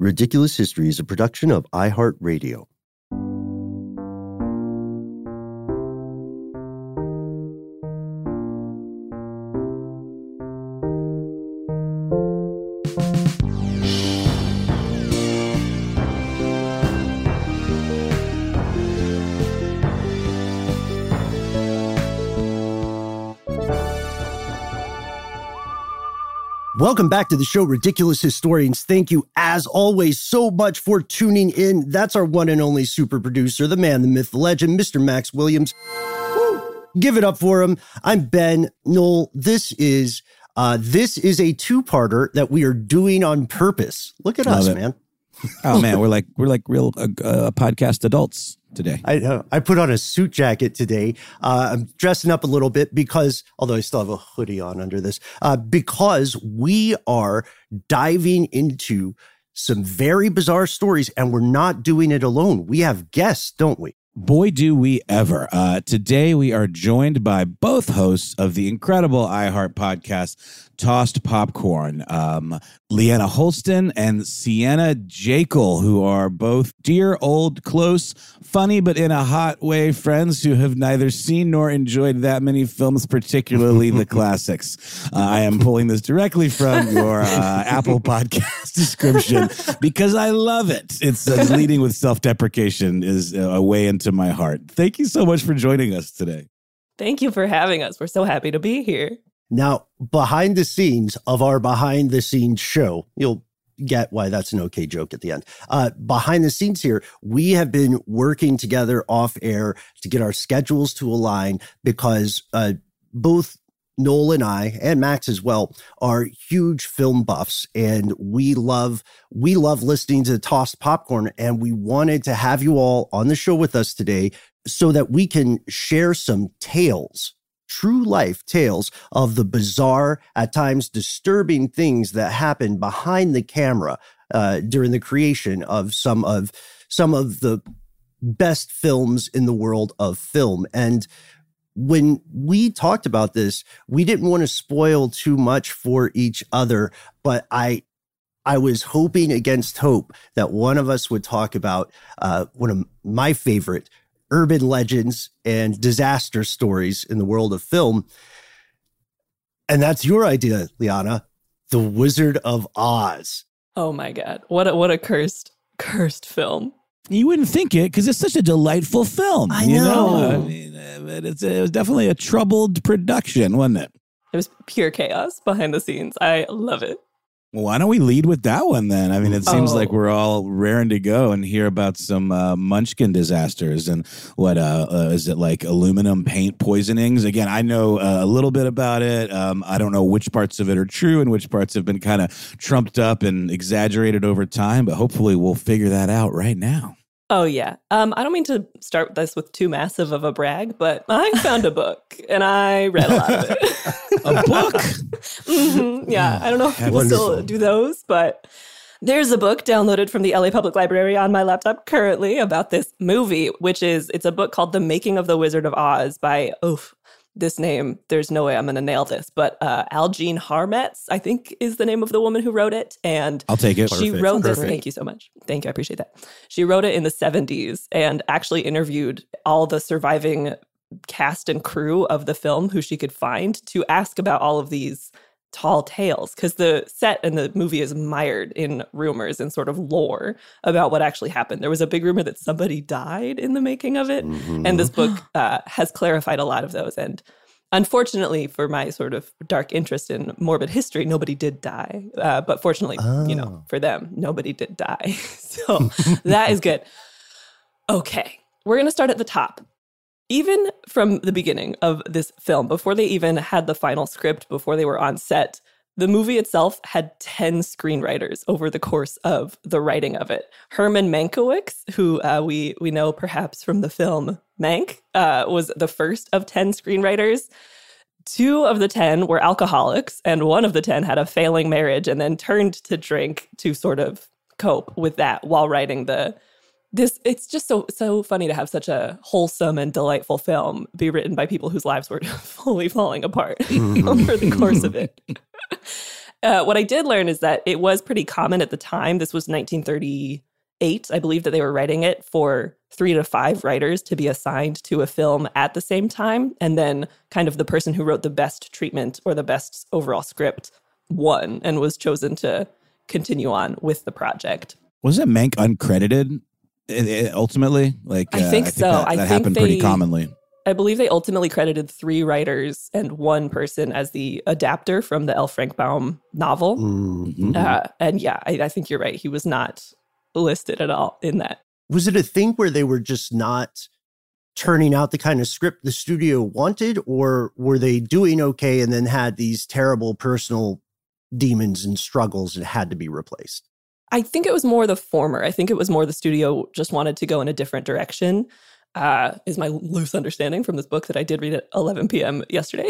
Ridiculous History is a production of iHeartRadio. Welcome back to the show, Ridiculous Historians. Thank you, as always, so much for tuning in. That's our one and only super producer, the man, the myth, the legend, Mr. Max Williams. Woo! Give it up for him. I'm Ben. Noel, this is a two-parter that we are doing on purpose. Look at us, man. Oh man, we're like real podcast adults today. I know. I put on a suit jacket today. I'm dressing up a little bit because, although I still have a hoodie on under this, because we are diving into some very bizarre stories, and we're not doing it alone. We have guests, don't we? Boy, do we ever. Today, we are joined by both hosts of the incredible iHeart podcast, Tossed Popcorn, Leanna Holston and Sienna Jekyll, who are both dear, old, close, funny, but in a hot way friends who have neither seen nor enjoyed that many films, particularly the classics. I am pulling this directly from your Apple Podcast description because I love it. It's leading with self-deprecation is a way into my heart. Thank you so much for joining us today. Thank you for having us. We're so happy to be here. Now, behind the scenes of our behind the scenes show, you'll get why that's an okay joke at the end. Behind the scenes here, we have been working together off air to get our schedules to align because both Noel and I, and Max as well, are huge film buffs, and we love listening to Tossed Popcorn, and we wanted to have you all on the show with us today so that we can share some tales, true life tales of the bizarre, at times disturbing things that happen behind the camera during the creation of some of the best films in the world of film. And when we talked about this, we didn't want to spoil too much for each other, but I was hoping against hope that one of us would talk about one of my favorite urban legends and disaster stories in the world of film. And that's your idea, Liana, The Wizard of Oz. Oh my God. What a cursed film. You wouldn't think it because it's such a delightful film. I know. You know? I mean, it was definitely a troubled production, wasn't it? It was pure chaos behind the scenes. I love it. Well, why don't we lead with that one then? I mean, it seems like we're all raring to go and hear about some Munchkin disasters and what is it, like aluminum paint poisonings? Again, I know a little bit about it. I don't know which parts of it are true and which parts have been kind of trumped up and exaggerated over time, but hopefully we'll figure that out right now. Oh, yeah. I don't mean to start this with too massive of a brag, but I found a book and I read a lot of it. A book? Mm-hmm. Yeah, I don't know if people still do those, but there's a book downloaded from the LA Public Library on my laptop currently about this movie, it's a book called The Making of the Wizard of Oz by, this name, there's no way I'm going to nail this, but Algene Harmetz, I think is the name of the woman who wrote it. And I'll take it. She wrote this. Thank you so much. Thank you. I appreciate that. She wrote it in the 70s and actually interviewed all the surviving cast and crew of the film who she could find to ask about all of these tall tales, because the set and the movie is mired in rumors and sort of lore about what actually happened. There was a big rumor that somebody died in the making of it, and this book has clarified a lot of those. And unfortunately, for my sort of dark interest in morbid history, nobody did die. But fortunately, for them, nobody did die. So that is good. Okay, we're going to start at the top. Even from the beginning of this film, before they even had the final script, before they were on set, the movie itself had 10 screenwriters over the course of the writing of it. Herman Mankiewicz, who we know perhaps from the film Mank, was the first of 10 screenwriters. 2 of the 10 were alcoholics, and 1 of the 10 had a failing marriage and then turned to drink to sort of cope with that while writing it's just so funny to have such a wholesome and delightful film be written by people whose lives were fully falling apart over the course of it. What I did learn is that it was pretty common at the time. This was 1938. I believe that they were writing it for 3 to 5 writers to be assigned to a film at the same time. And then kind of the person who wrote the best treatment or the best overall script won and was chosen to continue on with the project. Wasn't Mank uncredited ultimately? Like, I think so. That happened pretty commonly. I believe they ultimately credited 3 writers and 1 person as the adapter from the L. Frank Baum novel. Mm-hmm. And yeah, I think you're right. He was not listed at all in that. Was it a thing where they were just not turning out the kind of script the studio wanted, or were they doing okay and then had these terrible personal demons and struggles and had to be replaced? I think it was more the former. I think it was more the studio just wanted to go in a different direction. Is my loose understanding from this book that I did read at 11 p.m. yesterday.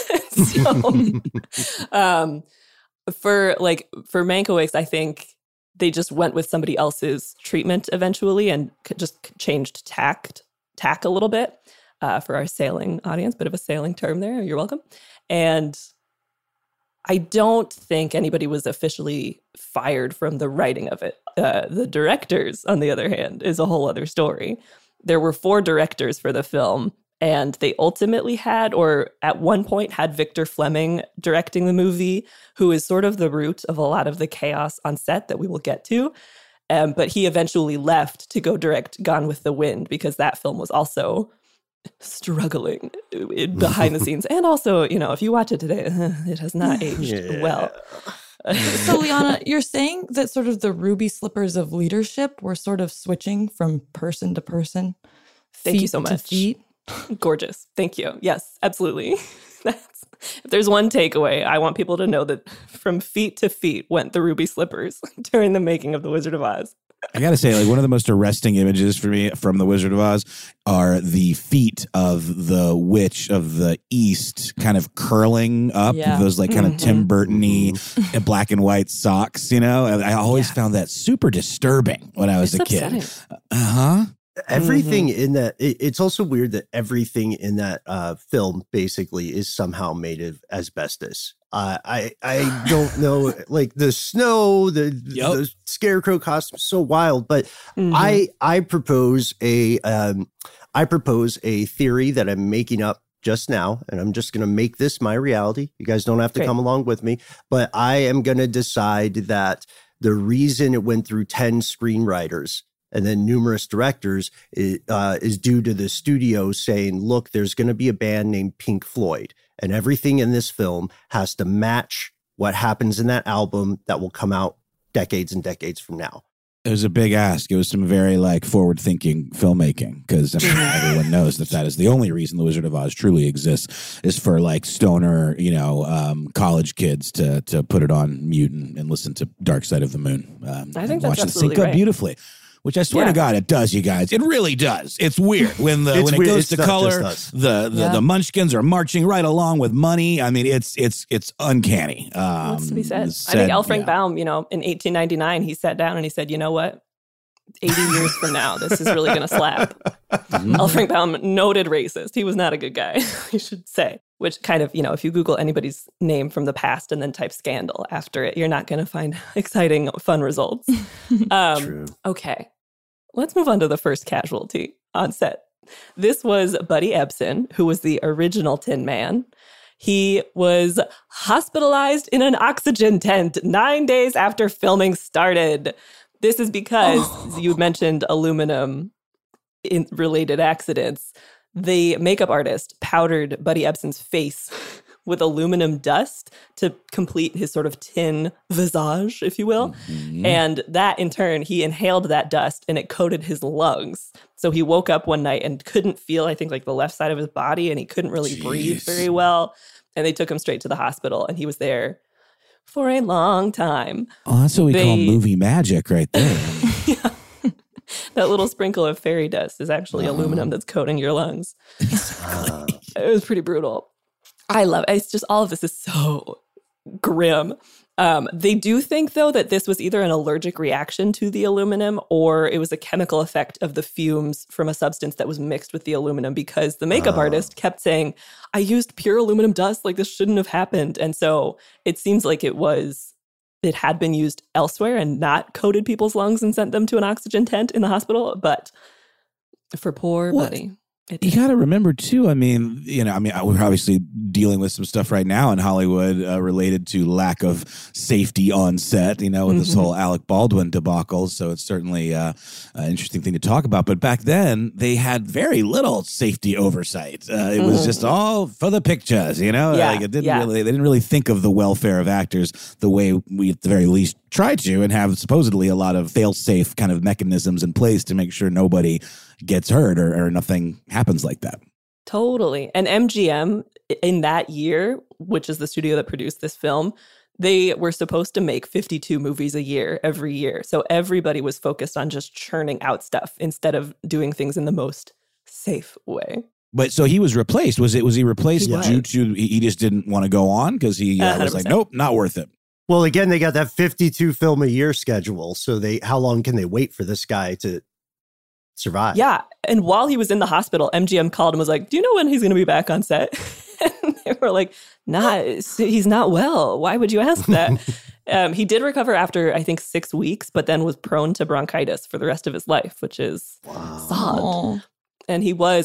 For Mankiewicz, I think they just went with somebody else's treatment eventually and just changed tack a little bit for our sailing audience. Bit of a sailing term there. You're welcome. And I don't think anybody was officially fired from the writing of it. The directors, on the other hand, is a whole other story. There were 4 directors for the film, and they ultimately had, or at one point had, Victor Fleming directing the movie, who is sort of the root of a lot of the chaos on set that we will get to. But he eventually left to go direct Gone with the Wind because that film was also struggling behind the scenes. And also, if you watch it today, it has not aged well. So, Liana, you're saying that sort of the ruby slippers of leadership were sort of switching from person to person? Thank you so much. Feet? Gorgeous. Thank you. Yes, absolutely. If there's one takeaway, I want people to know that from feet to feet went the ruby slippers during the making of The Wizard of Oz. I gotta say, like, one of the most arresting images for me from The Wizard of Oz are the feet of the Witch of the East kind of curling up, those like kind of Tim Burton-y black and white socks, I always found that super disturbing when I was a kid. Upsetting. Everything in that, it's also weird that everything in that film basically is somehow made of asbestos. I don't know, like the snow, the scarecrow costume, so wild. But I propose a theory that I'm making up just now, and I'm just going to make this my reality. You guys don't have to come along with me, but I am going to decide that the reason it went through 10 screenwriters and then numerous directors is due to the studio saying, look, there's going to be a band named Pink Floyd, and everything in this film has to match what happens in that album that will come out decades and decades from now. It was a big ask. It was some very forward-thinking filmmaking because everyone knows that is the only reason The Wizard of Oz truly exists is for stoner, college kids to put it on mute and listen to Dark Side of the Moon. I think that's watch it sync up beautifully. Which I swear to God, it does, you guys. It really does. It's weird when it goes to color. The Munchkins are marching right along with money. I mean, it's uncanny. What's to be said? I think L. Frank Baum, in 1899, he sat down and he said, you know what? 80 years from now, this is really going to slap. L. Frank Baum, noted racist. He was not a good guy, you should say. Which kind of, if you Google anybody's name from the past and then type scandal after it, you're not going to find exciting, fun results. True. Okay, let's move on to the first casualty on set. This was Buddy Ebsen, who was the original Tin Man. He was hospitalized in an oxygen tent 9 days after filming started. This is because you mentioned aluminum in related accidents. The makeup artist powdered Buddy Ebsen's face with aluminum dust to complete his sort of tin visage, if you will. And that, in turn, he inhaled that dust and it coated his lungs. So he woke up one night and couldn't feel, I think, the left side of his body, and he couldn't really breathe very well. And they took him straight to the hospital, and he was there for a long time. Oh, that's what we call movie magic right there. Yeah. That little sprinkle of fairy dust is actually aluminum that's coating your lungs. It was pretty brutal. I love it. It's just all of this is so grim. They do think, though, that this was either an allergic reaction to the aluminum or it was a chemical effect of the fumes from a substance that was mixed with the aluminum, because the makeup artist kept saying, I used pure aluminum dust, like this shouldn't have happened. And so it seems like it had been used elsewhere and not coated people's lungs and sent them to an oxygen tent in the hospital. But for poor Buddy. You got to remember, too, we're obviously dealing with some stuff right now in Hollywood related to lack of safety on set, with this whole Alec Baldwin debacle. So it's certainly an interesting thing to talk about. But back then, they had very little safety oversight. It was just all for the pictures, they didn't really think of the welfare of actors the way we, at the very least, try to, and have supposedly a lot of fail-safe kind of mechanisms in place to make sure nobody gets hurt or nothing happens like that. Totally. And MGM in that year, which is the studio that produced this film, they were supposed to make 52 movies a year every year. So everybody was focused on just churning out stuff instead of doing things in the most safe way. But so he was replaced. Was he replaced due to he just didn't want to go on because he was like, nope, not worth it? Well, again, they got that 52 film a year schedule. So how long can they wait for this guy to survive? Yeah. And while he was in the hospital, MGM called and was like, do you know when he's going to be back on set? And they were like, he's not well. Why would you ask that? He did recover after, I think, 6 weeks, but then was prone to bronchitis for the rest of his life, which is sad. And he was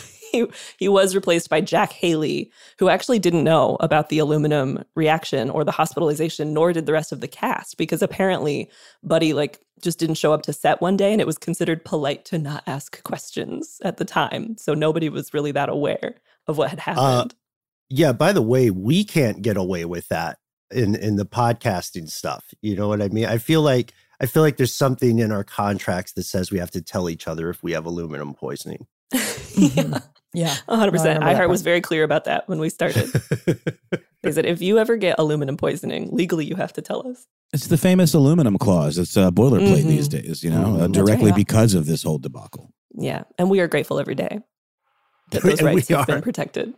replaced by Jack Haley, who actually didn't know about the aluminum reaction or the hospitalization, nor did the rest of the cast, because apparently Buddy just didn't show up to set one day, and it was considered polite to not ask questions at the time. So nobody was really that aware of what had happened. Yeah, by the way, we can't get away with that in the podcasting stuff. You know what I mean? I feel like there's something in our contracts that says we have to tell each other if we have aluminum poisoning. Yeah, 100%. iHeart was very clear about that when we started. They said, if you ever get aluminum poisoning, legally you have to tell us. It's the famous aluminum clause. It's a boilerplate these days, directly because of this whole debacle. Yeah, and we are grateful every day that those rights have been protected.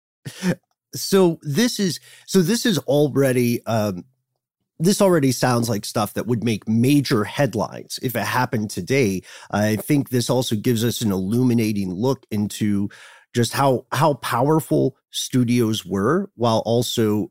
So this is already this already sounds like stuff that would make major headlines if it happened today. I think this also gives us an illuminating look into just how powerful studios were, while also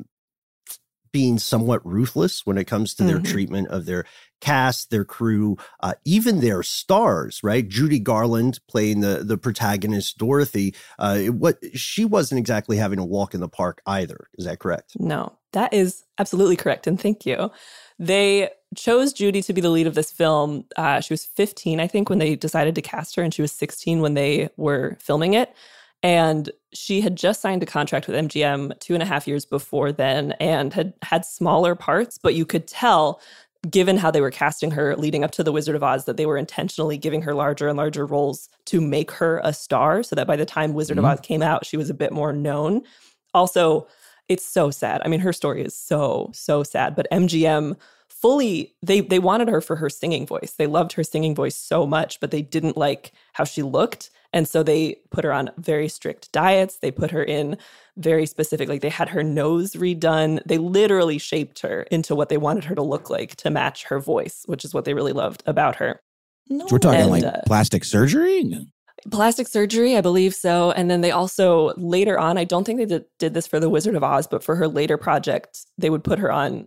being somewhat ruthless when it comes to their treatment of their cast, their crew, even their stars, right? Judy Garland playing the protagonist, Dorothy, she wasn't exactly having a walk in the park either. Is that correct? No, that is absolutely correct. And thank you. They chose Judy to be the lead of this film. She was 15, I think, when they decided to cast her, and she was 16 when they were filming it. And she had just signed a contract with MGM 2.5 years before then and had smaller parts, but you could tell, given how they were casting her leading up to The Wizard of Oz, that they were intentionally giving her larger and larger roles to make her a star, so that by the time Wizard of Oz came out, she was a bit more known. Also, it's so sad. I mean, her story is so, so sad, but MGM fully, they wanted her for her singing voice. They loved her singing voice so much, but they didn't like how she looked. And so they put her on very strict diets. They put her in very specific, they had her nose redone. They literally shaped her into what they wanted her to look like to match her voice, which is what they really loved about her. No. So we're talking plastic surgery? Plastic surgery, I believe so. And then they also, later on, I don't think they did this for The Wizard of Oz, but for her later project, they would put her on,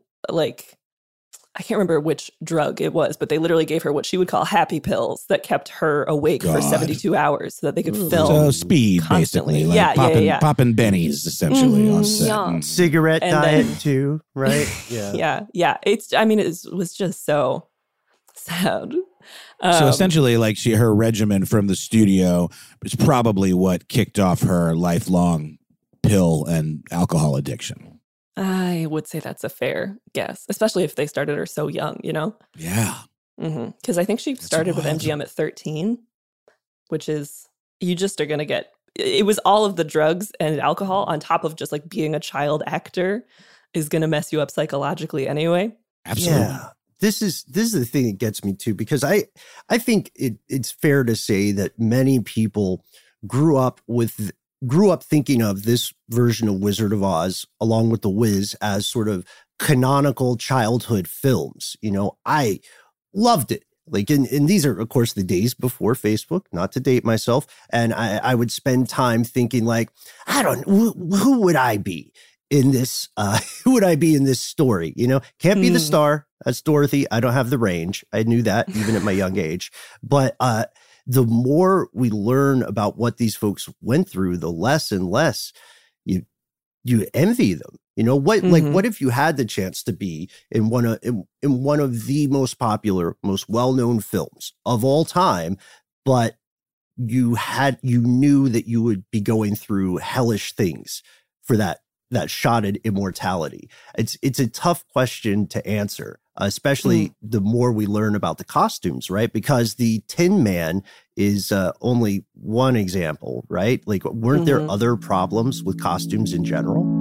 I can't remember which drug it was, but they literally gave her what she would call happy pills that kept her awake for 72 hours so that they could film. So speed, constantly. Basically. Popping bennies, essentially, on set. Yeah. Cigarette diet, too, right? Yeah. Yeah. It was just so sad. So essentially, her regimen from the studio is probably what kicked off her lifelong pill and alcohol addiction. I would say that's a fair guess, especially if they started her so young, Yeah. Because I think she started with MGM at 13, which is, you just are going to get, it was all of the drugs and alcohol on top of just being a child actor is going to mess you up psychologically anyway. Absolutely. Yeah. This is the thing that gets me too, because I think it's fair to say that many people grew up thinking of this version of Wizard of Oz, along with The Wiz, as sort of canonical childhood films. You know, I loved it. Like, and these are, of course, the days before Facebook, not to date myself. And I would spend time thinking like, I don't know, who would I be in this? Who would I be in this story? You know, can't be the star. That's Dorothy. I don't have the range. I knew that even at my young age. But the more we learn about what these folks went through, the less and less you envy them. You know, what if you had the chance to be in one of the most popular, most well-known films of all time, but you knew that you would be going through hellish things for that shot at immortality. It's a tough question to answer, especially the more we learn about the costumes, right? Because the Tin Man is only one example, right? Like, weren't there other problems with costumes in general?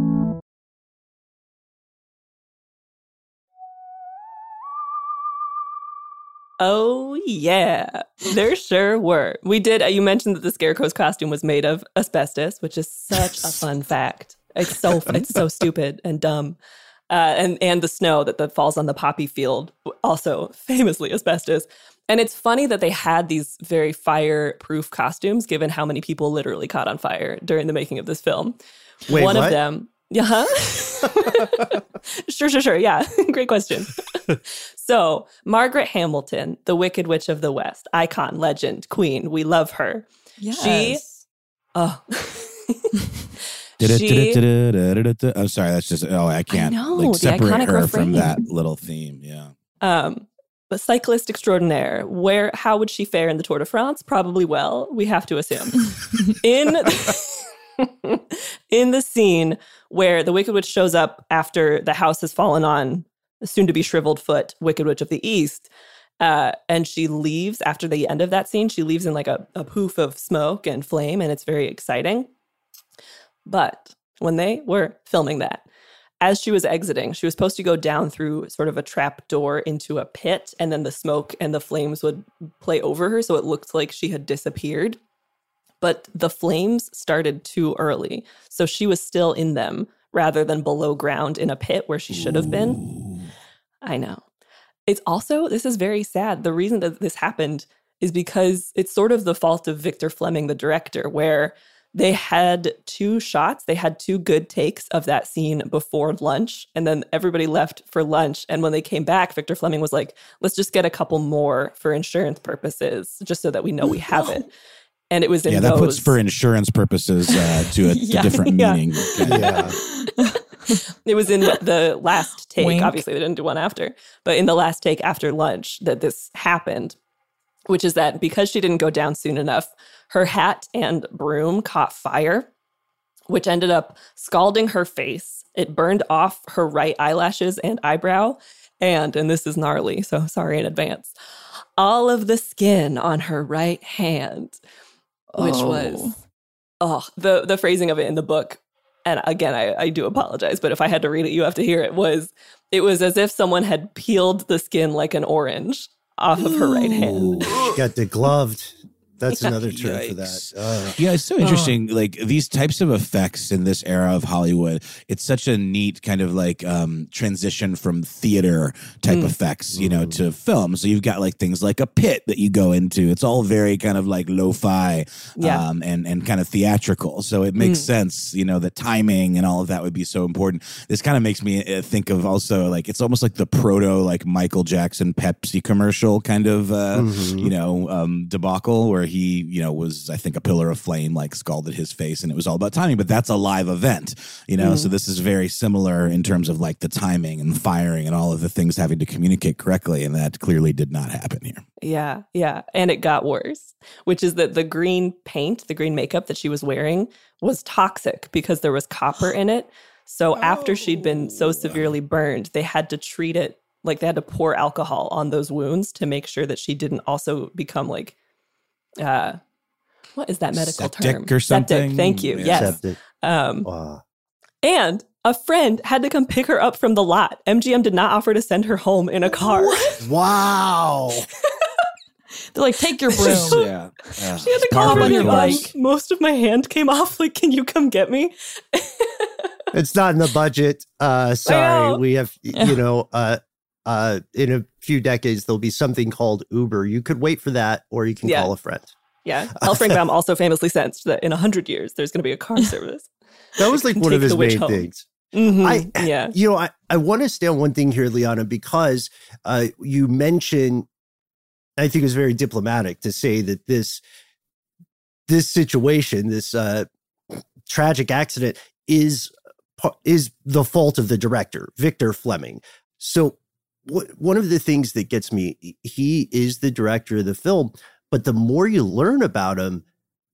Oh, yeah, there sure were. We did. You mentioned that the Scarecrow's costume was made of asbestos, which is such a fun fact. It's so stupid and dumb. And the snow that falls on the poppy field, also famously asbestos. And it's funny that they had these very fireproof costumes, given how many people literally caught on fire during the making of this film. Wait, One what? of them. Yeah. Sure. Yeah. Great question. So, Margaret Hamilton, the Wicked Witch of the West, icon, legend, queen. We love her. Yes. I'm sorry, that's just, I can't separate her from that little theme. Yeah. The cyclist extraordinaire. How would she fare in the Tour de France? Probably well, we have to assume. In the scene where the Wicked Witch shows up after the house has fallen on the soon-to-be shriveled foot Wicked Witch of the East, and she leaves after the end of that scene, she leaves in like a poof of smoke and flame, and it's very exciting. But when they were filming that, as she was exiting, she was supposed to go down through sort of a trap door into a pit, and then the smoke and the flames would play over her, so it looked like she had disappeared. But the flames started too early, so she was still in them rather than below ground in a pit where she should have been. I know. It's also, this is very sad. The reason that this happened is because it's sort of the fault of Victor Fleming, the director, where they had 2 shots. They had 2 good takes of that scene before lunch, and then everybody left for lunch. And when they came back, Victor Fleming was like, let's just get a couple more for insurance purposes, just so that we know we have it. And it was in that puts for insurance purposes to a different meaning. Yeah. It was in the last take. Wink. Obviously, they didn't do one after. But in the last take after lunch that this happened, which is that because she didn't go down soon enough, her hat and broom caught fire, which ended up scalding her face. It burned off her right eyelashes and eyebrow. And this is gnarly, so sorry in advance, all of the skin on her right hand, which was, the phrasing of it in the book. And again, I do apologize, but if I had to read it, you have to hear it. It was as if someone had peeled the skin like an orange off of her right hand. She got degloved. That's another term for that. Yeah, it's so interesting. Like, these types of effects in this era of Hollywood, it's such a neat kind of like transition from theater type effects, you know, to film. So you've got like things like a pit that you go into. It's all very kind of like lo-fi and kind of theatrical. So it makes sense, you know, the timing and all of that would be so important. This kind of makes me think of also like, it's almost like the proto like Michael Jackson Pepsi commercial kind of, debacle where he, you know, was, I think, a pillar of flame, like scalded his face, and it was all about timing. But that's a live event, you know. So this is very similar in terms of like the timing and firing and all of the things having to communicate correctly, and that clearly did not happen here. Yeah, and it got worse, which is that the green paint, the green makeup that she was wearing was toxic because there was copper in it. So after she'd been so severely burned, they had to treat it like they had to pour alcohol on those wounds to make sure that she didn't also become like, what is that medical septic term? Or something? Septic, thank you. Yeah. Yes. Septic. And a friend had to come pick her up from the lot. MGM did not offer to send her home in a car. Wow. They're like, take your broom. Yeah. She had to call on her your like, bike. most of my hand came off. Like, can you come get me? It's not in the budget. Sorry. We have, in a few decades, there'll be something called Uber. You could wait for that, or you can call a friend. Yeah. L. Frank Baum also famously sensed that in 100 years, there's going to be a car service. That was like one of his main things. Mm-hmm. I want to stay on one thing here, Liana, because you mentioned, I think it was very diplomatic to say that this situation, this tragic accident is the fault of the director, Victor Fleming. So one of the things that gets me, he is the director of the film, but the more you learn about him,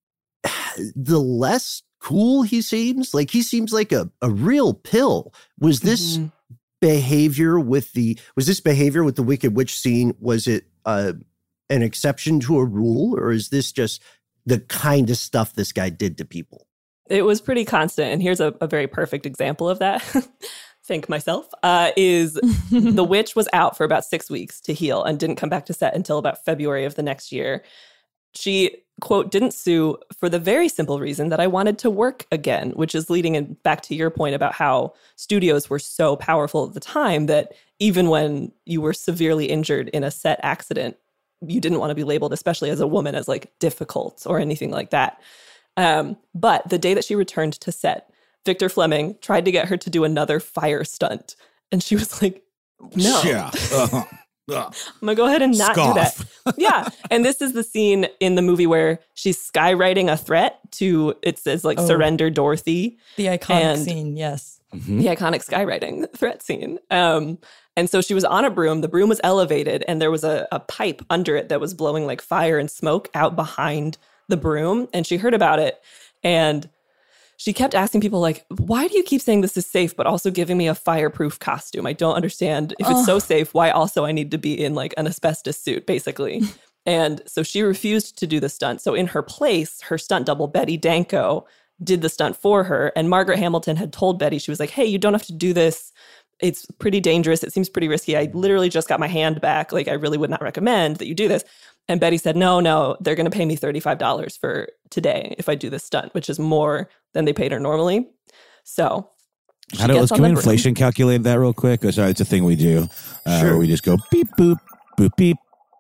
the less cool he seems. Like, he seems like a real pill. Was this behavior with the Wicked Witch scene, was it an exception to a rule, or is this just the kind of stuff this guy did to people? It was pretty constant. And here's a very perfect example of that. Thank myself, is the witch was out for about 6 weeks to heal and didn't come back to set until about February of the next year. She, quote, didn't sue for the very simple reason that I wanted to work again, which is leading back to your point about how studios were so powerful at the time that even when you were severely injured in a set accident, you didn't want to be labeled, especially as a woman, as like difficult or anything like that. But the day that she returned to set, Victor Fleming tried to get her to do another fire stunt. And she was like, no. Yeah. I'm going to go ahead and not do that. Yeah. And this is the scene in the movie where she's skywriting a threat to, it says like, surrender Dorothy. The iconic scene, yes. The iconic skywriting threat scene. And so she was on a broom. The broom was elevated, and there was a pipe under it that was blowing like fire and smoke out behind the broom. And she heard about it. And she kept asking people, like, why do you keep saying this is safe, but also giving me a fireproof costume? I don't understand. If it's so safe, why also I need to be in like an asbestos suit, basically. And so she refused to do the stunt. So in her place, her stunt double, Betty Danko, did the stunt for her. And Margaret Hamilton had told Betty, she was like, hey, you don't have to do this. It's pretty dangerous. It seems pretty risky. I literally just got my hand back. Like, I really would not recommend that you do this. And Betty said, no, they're going to pay me $35 for today if I do this stunt, which is more than they paid her normally. So can we inflation calculate that real quick? Oh, sorry, it's a thing we do. Sure. Where we just go beep, boop, boop, beep,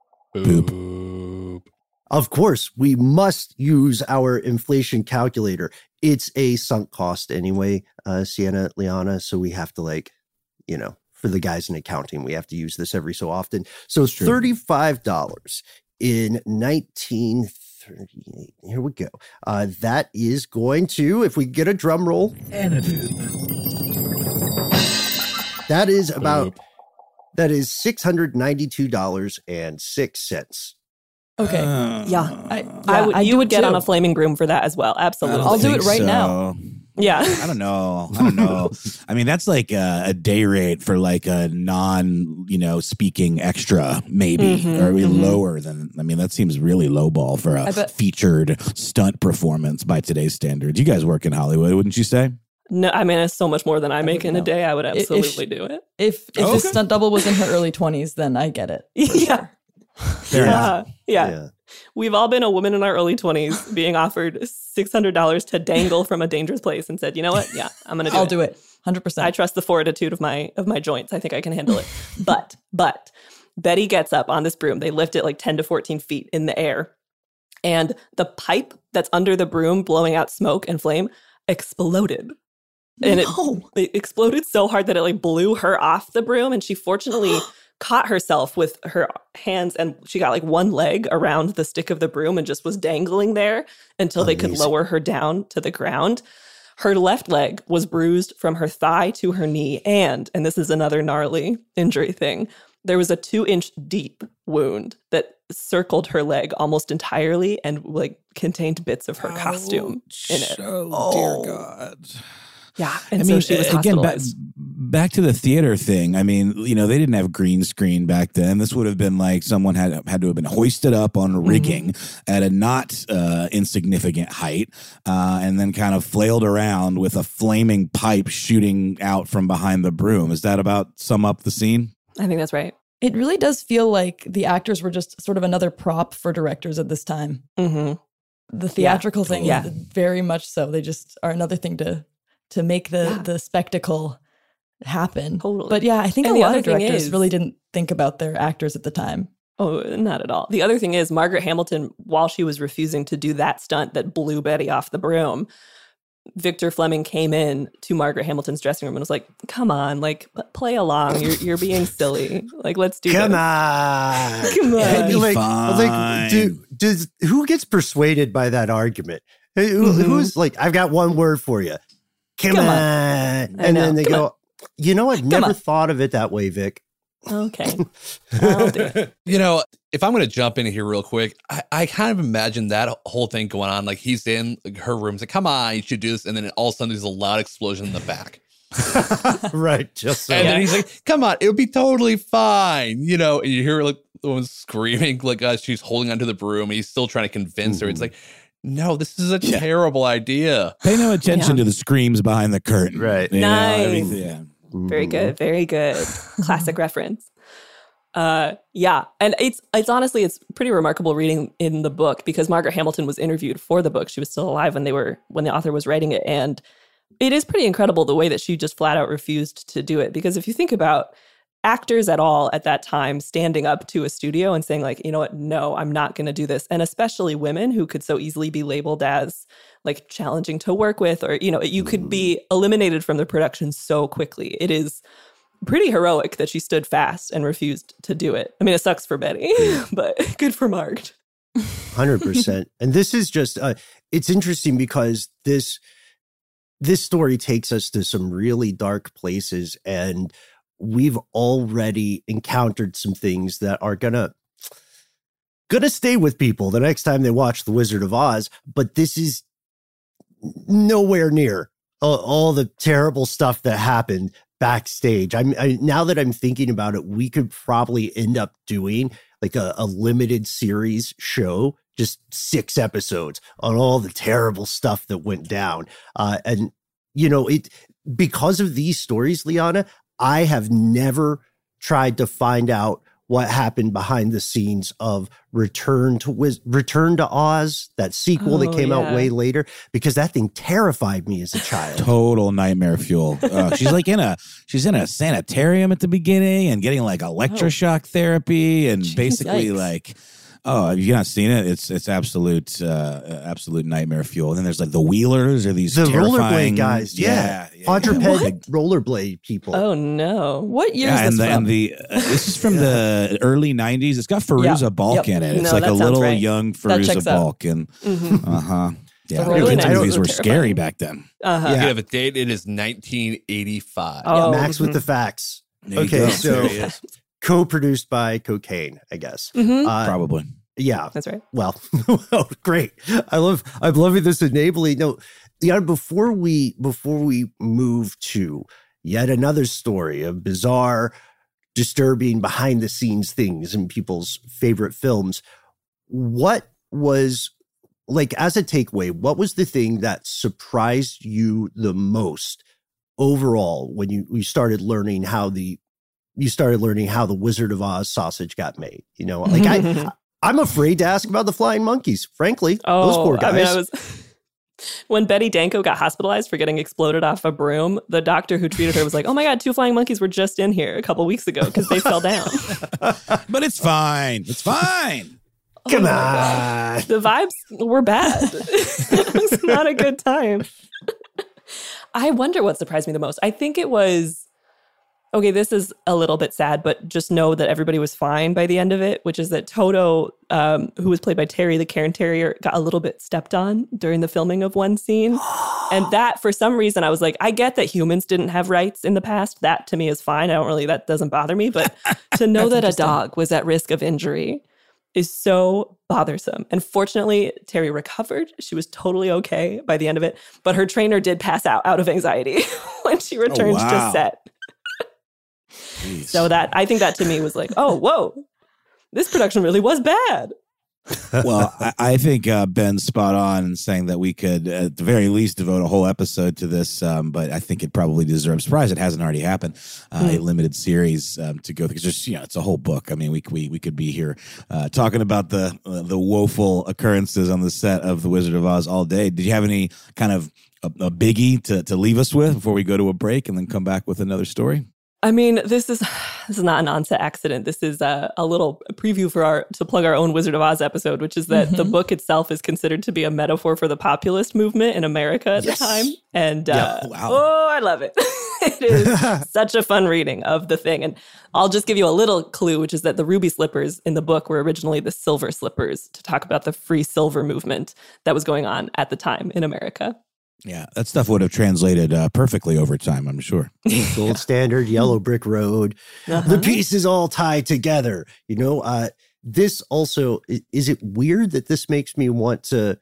boop. Of course, we must use our inflation calculator. It's a sunk cost anyway, Sienna, Liana. So we have to for the guys in accounting, we have to use this every so often. So it's $35 in 1938. Here we go. That is going to, if we get a drum roll, that is $692.06. Okay. You would get on a flaming broom for that as well. Absolutely. I'll do it right now. Yeah. I don't know. I mean, that's like a day rate for like a speaking extra, maybe, or lower than, that seems really lowball for a featured stunt performance by today's standards. You guys work in Hollywood, wouldn't you say? No, it's so much more than I make in a day. I would absolutely do it. If the stunt double was in her early 20s, then I get it. Yeah. Sure. Yeah. We've all been a woman in our early 20s being offered $600 to dangle from a dangerous place and said, you know what? Yeah, I'm going to do it. I'll do it. 100%. I trust the fortitude of my joints. I think I can handle it. But Betty gets up on this broom. They lift it like 10 to 14 feet in the air. And the pipe that's under the broom blowing out smoke and flame exploded. And it exploded so hard that it like blew her off the broom. And she fortunately caught herself with her hands, and she got like one leg around the stick of the broom and just was dangling there until they could lower her down to the ground. Her left leg was bruised from her thigh to her knee. And this is another gnarly injury thing, there was a 2-inch deep wound that circled her leg almost entirely and like contained bits of her costume in it. Oh, dear God. Yeah. And so she was hospitalized. Back to the theater thing. They didn't have green screen back then. This would have been like someone had to have been hoisted up on rigging at a not insignificant height and then kind of flailed around with a flaming pipe shooting out from behind the broom. Is that about sum up the scene? I think that's right. It really does feel like the actors were just sort of another prop for directors at this time. Mm-hmm. The theatrical thing is very much so. They just are another thing to to make the spectacle happen. Totally. But yeah, I think And a the lot other of thing directors is- really didn't think about their actors at the time. Oh, not at all. The other thing is Margaret Hamilton, while she was refusing to do that stunt that blew Betty off the broom, Victor Fleming came in to Margaret Hamilton's dressing room and was like, come on, like, play along. You're being silly. Like, let's do Come this. on. Come on. It'd be Like, fine. who gets persuaded by that argument? Who's like, I've got one word for you. Come on. And then they go, you know, I've never thought of it that way, Vic. Okay. I'll do it. You know, if I'm going to jump in here real quick, I kind of imagine that whole thing going on. Like he's in her room, like, come on, you should do this. And then all of a sudden there's a loud explosion in the back. Right. Just so. And then he's like, come on, it would be totally fine. You know, and you hear like the woman screaming, like she's holding onto the broom. And he's still trying to convince her. It's like, no, this is a terrible idea. Pay no attention to the screams behind the curtain. Right. You know, Nice. everything- yeah. Very good. Very good. Classic reference. Yeah. And it's honestly, it's pretty remarkable reading in the book because Margaret Hamilton was interviewed for the book. She was still alive when the author was writing it. And it is pretty incredible the way that she just flat out refused to do it. Because if you think about actors at all at that time standing up to a studio and saying like, you know what, no, I'm not going to do this. And especially women who could so easily be labeled as like challenging to work with, or, you know, you could be eliminated from the production so quickly. It is pretty heroic that she stood fast and refused to do it. I mean, it sucks for Betty, but good for Marg. 100%. And this is just, it's interesting because this story takes us to some really dark places, and we've already encountered some things that are gonna stay with people the next time they watch The Wizard of Oz, but this is nowhere near all the terrible stuff that happened backstage. Now that I'm thinking about it, we could probably end up doing like a limited series show, just 6 episodes on all the terrible stuff that went down. And, you know, because of these stories, Liana, I have never tried to find out what happened behind the scenes of Return to Oz, that sequel that came out way later, because that thing terrified me as a child. Total nightmare fuel. She's like she's in a sanitarium at the beginning and getting like electroshock therapy and basically yikes. like, oh, have you not seen it? It's absolute nightmare fuel. And then there's like the Wheelers or these The terrifying rollerblade guys, yeah. quadruped rollerblade people. Oh, no. What year Yeah, is this from? this is from the early 90s. It's got Fairuza Balk in it. It's No, like that a sounds little right. young That Fairuza checks out. Balk. And yeah, really kids' nice. movies were Terrifying. scary back then. Uh-huh. You Yeah. have a date. It is 1985. Oh, Max with the facts. There you Okay, go. so There he is. co-produced by Cocaine, I guess. Mhm. Probably. Yeah. That's right. Well, oh, great. I'm loving this enabling. No, before we move to yet another story of bizarre, disturbing behind the scenes things in people's favorite films, what was, like, as a takeaway, what was the thing that surprised you the most overall when you started learning how the Wizard of Oz sausage got made? You know, like I'm afraid to ask about the flying monkeys, frankly. Those poor guys. I mean, when Betty Danko got hospitalized for getting exploded off a broom, the doctor who treated her was like, oh my God, 2 flying monkeys were just in here a couple weeks ago because they fell down. But it's fine. It's fine. Come Oh my on. God. The vibes were bad. It was not a good time. I wonder what surprised me the most. I think it was, okay, this is a little bit sad, but just know that everybody was fine by the end of it, which is that Toto, who was played by Terry the Cairn Terrier, got a little bit stepped on during the filming of one scene. And that, for some reason, I was like, I get that humans didn't have rights in the past. That, to me, is fine. That doesn't bother me. But to know that a dog was at risk of injury is so bothersome. And fortunately, Terry recovered. She was totally okay by the end of it. But her trainer did pass out of anxiety when she returned to set. Jeez. So I think that to me was like, oh, whoa, this production really was bad. Well, I think Ben's spot on in saying that we could, at the very least, devote a whole episode to this. But I think it probably deserves. Surprised it hasn't already happened. A limited series to go through, because just it's a whole book. I mean, we could be here talking about the woeful occurrences on the set of The Wizard of Oz all day. Did you have any kind of a biggie to leave us with before we go to a break and then come back with another story? I mean, this is not an onset accident. This is a little preview for to plug our own Wizard of Oz episode, which is that the book itself is considered to be a metaphor for the populist movement in America at the time. And I love it. It is such a fun reading of the thing. And I'll just give you a little clue, which is that the ruby slippers in the book were originally the silver slippers, to talk about the free silver movement that was going on at the time in America. Yeah, that stuff would have translated perfectly over time, I'm sure. Gold Standard, Yellow Brick Road. The pieces all tie together. This also, is it weird that this makes me want to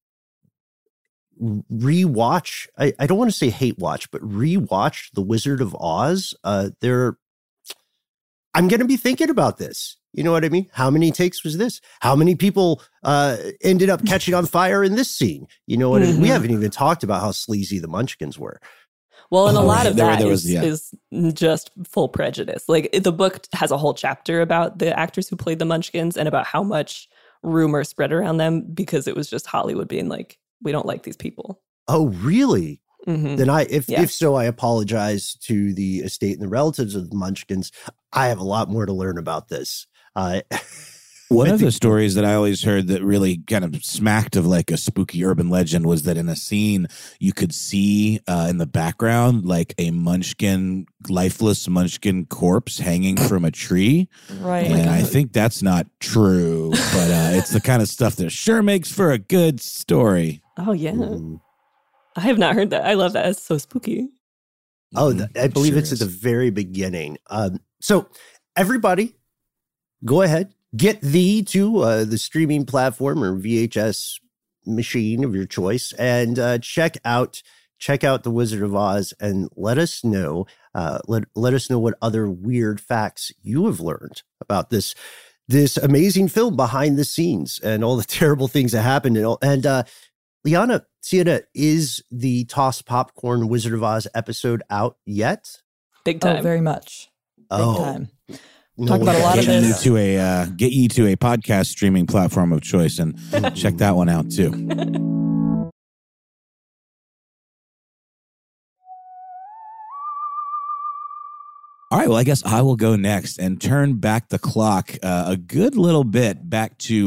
rewatch? I don't want to say hate watch, but rewatch The Wizard of Oz. I'm going to be thinking about this. You know what I mean? How many takes was this? How many people ended up catching on fire in this scene? You know what I mean? We haven't even talked about how sleazy the Munchkins were. Well, and a lot of that is just full prejudice. Like, the book has a whole chapter about the actors who played the Munchkins and about how much rumor spread around them because it was just Hollywood being like, we don't like these people. Oh, really? Then if so, I apologize to the estate and the relatives of the Munchkins. I have a lot more to learn about this. One of the stories that I always heard that really kind of smacked of like a spooky urban legend was that in a scene you could see in the background like a lifeless Munchkin corpse hanging from a tree. Right. And I think that's not true, but it's the kind of stuff that sure makes for a good story. Oh, yeah. I have not heard that. I love that. It's so spooky. Oh, I believe it's at the very beginning. So everybody, go ahead, get thee to the streaming platform or VHS machine of your choice and check out The Wizard of Oz and let us know. Let us know what other weird facts you have learned about this amazing film behind the scenes and all the terrible things that happened. And Liana, Sienna, is the Toss Popcorn Wizard of Oz episode out yet? Big time. Oh, very much. Big time. Talk about a lot of this. Get you to a podcast streaming platform of choice and check that one out too. All right, well, I guess I will go next and turn back the clock a good little bit back to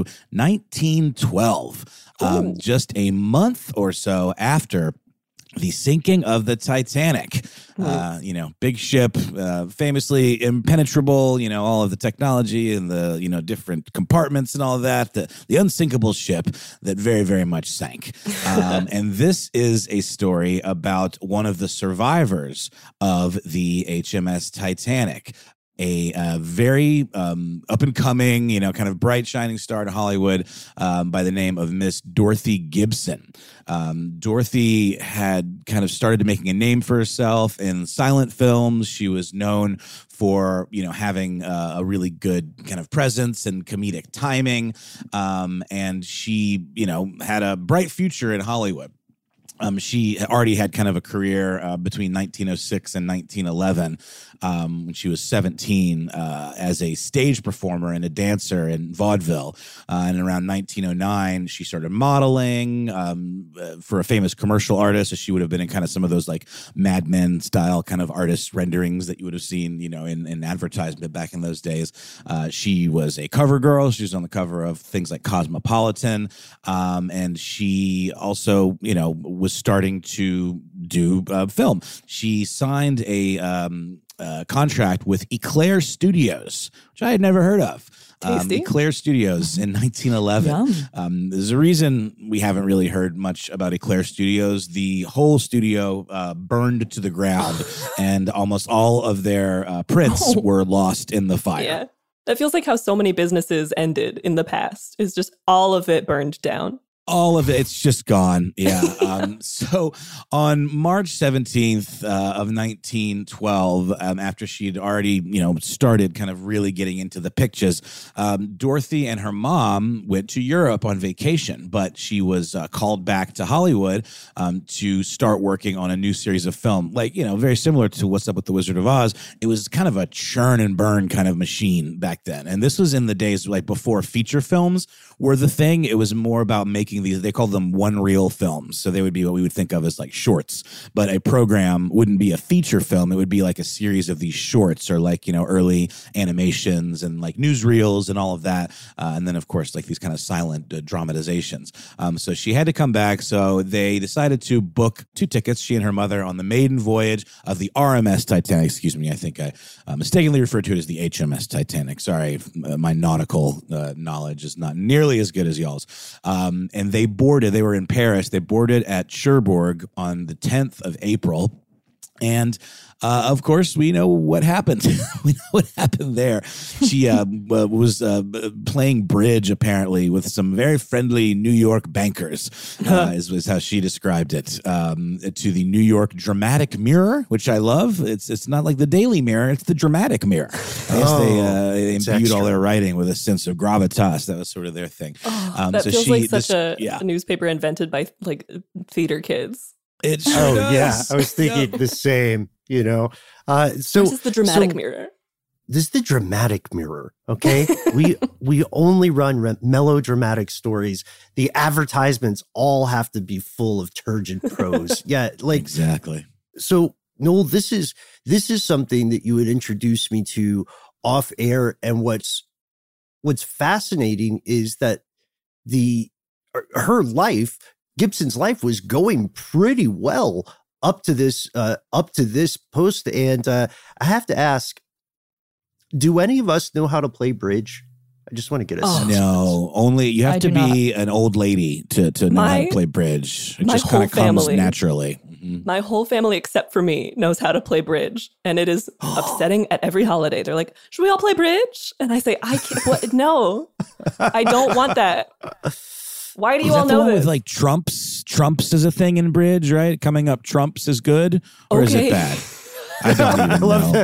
1912, just a month or so after the sinking of the Titanic. Big ship, famously impenetrable, all of the technology and the, different compartments and all of that, the unsinkable ship that very, very much sank. And this is a story about one of the survivors of the HMS Titanic. A very up-and-coming, kind of bright, shining star in Hollywood by the name of Miss Dorothy Gibson. Dorothy had kind of started making a name for herself in silent films. She was known for, having a really good kind of presence and comedic timing. And she, had a bright future in Hollywood. She already had kind of a career between 1906 and 1911 when she was 17 as a stage performer and a dancer in vaudeville. And around 1909, she started modeling for a famous commercial artist. So she would have been in kind of some of those like Mad Men style kind of artist renderings that you would have seen, in advertisement back in those days. She was a cover girl. She was on the cover of things like Cosmopolitan. And she also, was starting to do film. She signed a contract with Eclair Studios, which I had never heard of. Eclair Studios in 1911. There's a reason we haven't really heard much about Eclair Studios. The whole studio burned to the ground, and almost all of their prints were lost in the fire. Yeah, that feels like how so many businesses ended in the past. Is just all of it burned down. All of it, it's just gone. Yeah. So on March 17th of 1912, after she'd already, started kind of really getting into the pictures, Dorothy and her mom went to Europe on vacation, but she was called back to Hollywood to start working on a new series of film. Like, very similar to What's Up with the Wizard of Oz. It was kind of a churn and burn kind of machine back then. And this was in the days like before feature films were the thing. It was more about making making these, they call them one-reel films. So they would be what we would think of as like shorts. But a program wouldn't be a feature film. It would be like a series of these shorts or like, early animations and like newsreels and all of that. And then, of course, like these kind of silent dramatizations. So she had to come back. So they decided to book 2 tickets, she and her mother, on the maiden voyage of the RMS Titanic. Excuse me, I think I mistakenly referred to it as the HMS Titanic. Sorry, my nautical knowledge is not nearly as good as y'all's. And they were in Paris. They boarded at Cherbourg on the 10th of April. And of course, we know what happened. We know what happened there. She was playing bridge, apparently, with some very friendly New York bankers, is how she described it, to the New York Dramatic Mirror, which I love. It's not like the Daily Mirror, it's the Dramatic Mirror. I guess they imbued all their writing with a sense of gravitas. That was sort of their thing. That feels like such a newspaper invented by like theater kids. It sure does. Yeah, I was thinking the same, So this is the Dramatic Mirror. This is the Dramatic Mirror, okay? we only run melodramatic stories. The advertisements all have to be full of turgid prose. Yeah, like exactly. So, Noel, this is something that you would introduce me to off air, and what's fascinating is that her life, Gibson's life, was going pretty well up to this post. And I have to ask, do any of us know how to play bridge? I just want to get a sense. No, only you have to be an old lady to know how to play bridge. It just kind of comes naturally. Mm-hmm. My whole family, except for me, knows how to play bridge. And it is upsetting at every holiday. They're like, should we all play bridge? And I say, I can't. What? No, I don't want that. Why do you all know this? With like trumps is a thing in bridge, right? Coming up trumps is good, or is it bad? I don't even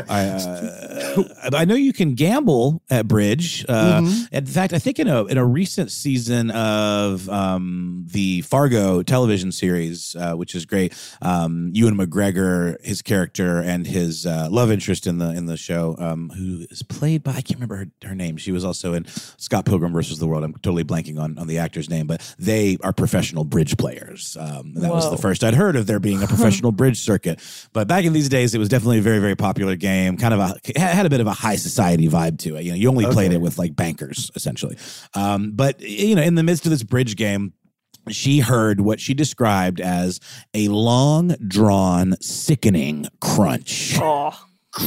know. I know you can gamble at bridge. In fact, I think in a recent season of the Fargo television series, which is great, Ewan McGregor, his character and his love interest in the show, who is played by, I can't remember her name. She was also in Scott Pilgrim versus the World. I'm totally blanking on the actor's name, but they are professional bridge players. That was the first I'd heard of there being a professional bridge circuit. But back in these days, it was definitely a very, very popular game. Kind of had a bit of a high society vibe to it. You only played it with like bankers essentially. But in the midst of this bridge game, she heard what she described as a long drawn, sickening crunch. Oh.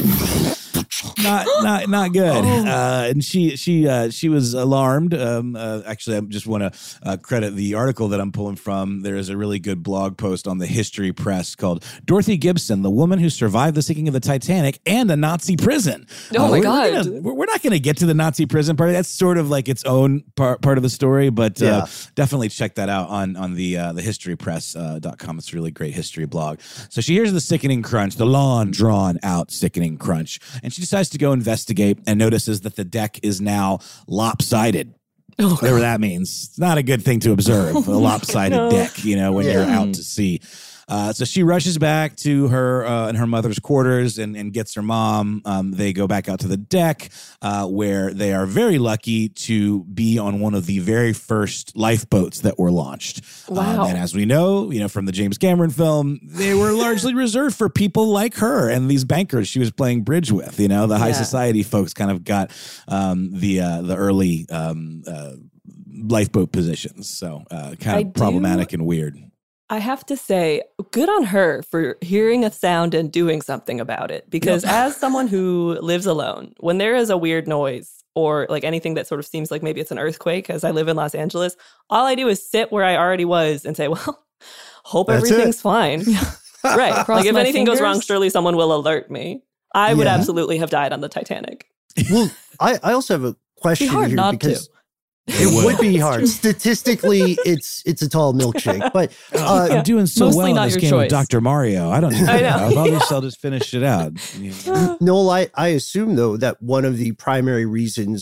Not good. And she was alarmed. Actually, I just want to credit the article that I'm pulling from. There is a really good blog post on the History Press called "Dorothy Gibson, the woman who survived the sinking of the Titanic and a Nazi prison." Oh my God! We're not going to get to the Nazi prison part. That's sort of like its own part of the story, but definitely check that out on the historypress.com. It's a really great history blog. So she hears the sickening crunch, the long drawn out sickening crunch. And she decides to go investigate and notices that the deck is now lopsided. Whatever that means. It's not a good thing to observe, a lopsided deck, when you're out to sea. So she rushes back to her and her mother's quarters and gets her mom. They go back out to the deck where they are very lucky to be on one of the very first lifeboats that were launched. Wow. And as we know, from the James Cameron film, they were largely reserved for people like her and these bankers she was playing bridge with. The high society folks kind of got the early lifeboat positions. So kind of problematic and weird. I have to say, good on her for hearing a sound and doing something about it. Because as someone who lives alone, when there is a weird noise or like anything that sort of seems like maybe it's an earthquake, as I live in Los Angeles, all I do is sit where I already was and say, well, hope everything's fine. Right. Like if anything goes wrong, surely someone will alert me. I would absolutely have died on the Titanic. Well, I also have a question hard here not because... to. It would be hard. Statistically, it's a tall milkshake. But I'm doing so Mostly well in not this your game choice. of Dr. Mario. I don't know. I'll just finish it out. Noel, I assume, though, that one of the primary reasons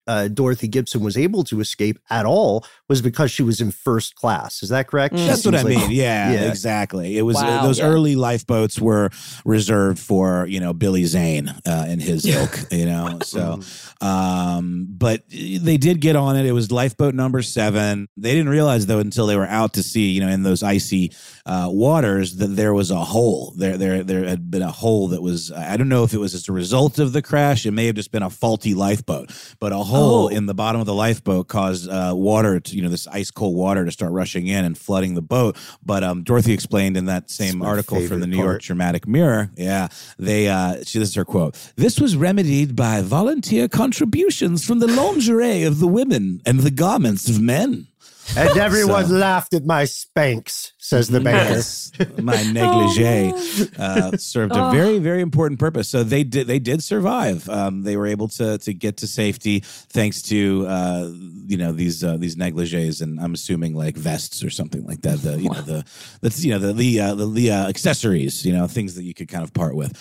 Dorothy Gibson was able to escape at all was because she was in first class. Is that correct? That's what I mean. Yeah, exactly. It was those early lifeboats were reserved for, Billy Zane and his ilk, So, but they did get on it. It was lifeboat number 7. They didn't realize, though, until they were out to sea, in those icy waters, that there was a hole. There had been a hole that was, I don't know if it was as a result of the crash. It may have just been a faulty lifeboat, but a hole in the bottom of the lifeboat caused water to, this ice cold water to start rushing in and flooding the boat. But Dorothy explained in that same article from the New York Dramatic Mirror, this is her quote: "This was remedied by volunteer contributions from the lingerie of the women and the garments of men." And everyone laughed at my Spanx, says the banker. Yes, my negligee served a very, very important purpose. So they did survive. They were able to get to safety thanks to these negligees, and I'm assuming like vests or something like that. The accessories, things that you could kind of part with.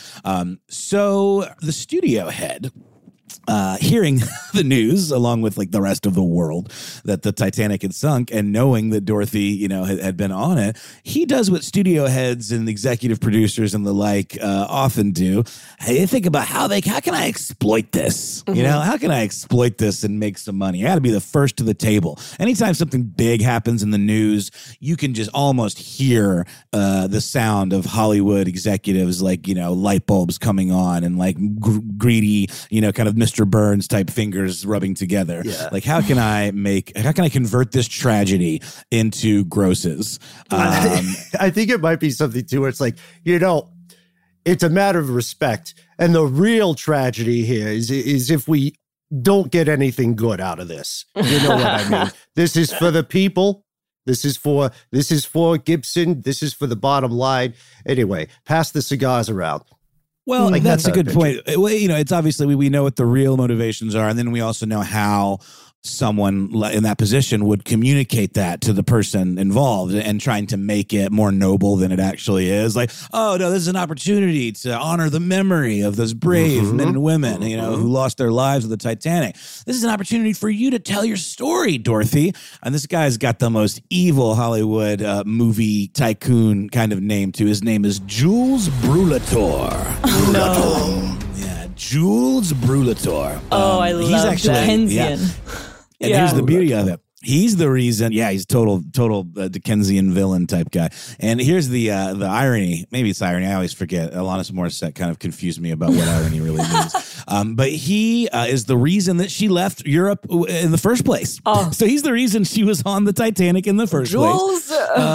So the studio head, hearing the news along with like the rest of the world that the Titanic had sunk, and knowing that Dorothy, had been on it, he does what studio heads and executive producers and the like often do. Hey, think about how can I exploit this? How can I exploit this and make some money? I got to be the first to the table. Anytime something big happens in the news, you can just almost hear the sound of Hollywood executives, like, light bulbs coming on and like greedy, kind of Mr. Burns type fingers rubbing together. Yeah. Like, how can I convert this tragedy into grosses? I think it might be something too where it's like, it's a matter of respect. And the real tragedy here is if we don't get anything good out of this. You know what I mean? This is for the people. This is for Gibson. This is for the bottom line. Anyway, pass the cigars around. Well, that's a good point. It's obviously we know what the real motivations are, and then we also know how someone in that position would communicate that to the person involved and trying to make it more noble than it actually is. Like, oh, no, this is an opportunity to honor the memory of those brave men and women, who lost their lives on the Titanic. This is an opportunity for you to tell your story, Dorothy. And this guy's got the most evil Hollywood movie tycoon kind of name, too. His name is Jules Brulator. No. Yeah, Jules Brulator. I love Dickensian. And here's the beauty of it. He's the reason. Yeah, he's total Dickensian villain type guy. And here's the irony. Maybe it's irony. I always forget. Alanis Morissette kind of confused me about what irony really means. But he is the reason that she left Europe in the first place. Oh. So he's the reason she was on the Titanic in the first place.